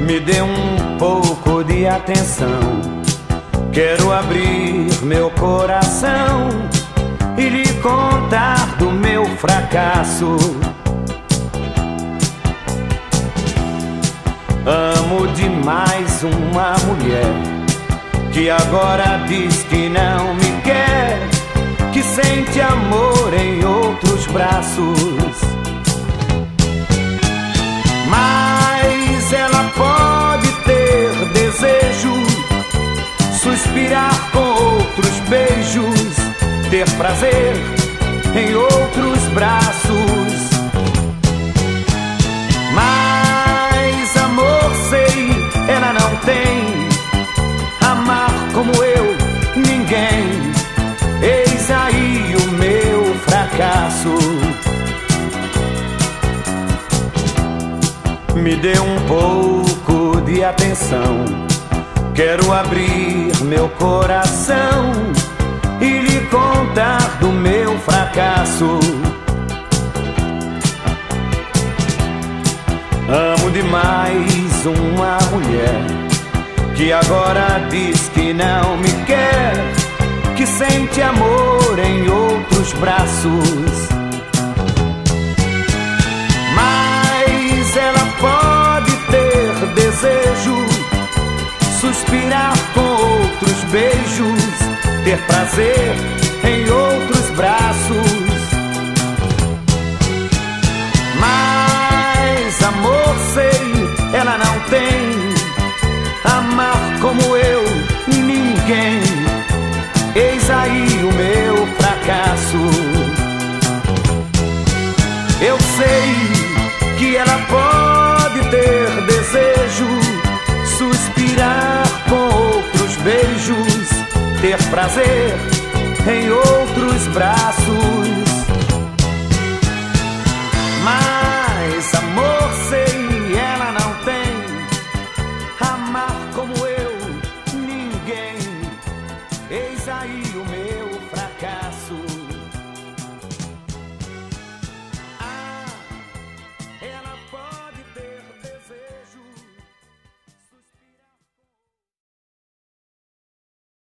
Me dê um pouco de atenção. Quero abrir meu coração e lhe contar do meu fracasso. Amo demais uma mulher que agora diz que não me quer, que sente amor em outros braços. Mas ela pode ter desejo, suspirar com outros beijos, ter prazer em outros braços. Mas amor, sei, ela não tem. Amar como eu, ninguém. Eis aí o meu fracasso. Me dê um pouco de atenção. Quero abrir meu coração e lhe contar do meu fracasso. Amo demais uma mulher que agora diz que não me quer, que sente amor em outros braços. Mas ela pode ter desejo, suspirar com outros beijos, ter prazer em outros braços. Mas amor, sei, ela não tem. Amar como eu, ninguém. Eis aí o meu fracasso. Eu sei que ela pode ter desejo, suspirar com outros beijos, ter prazer em outros braços.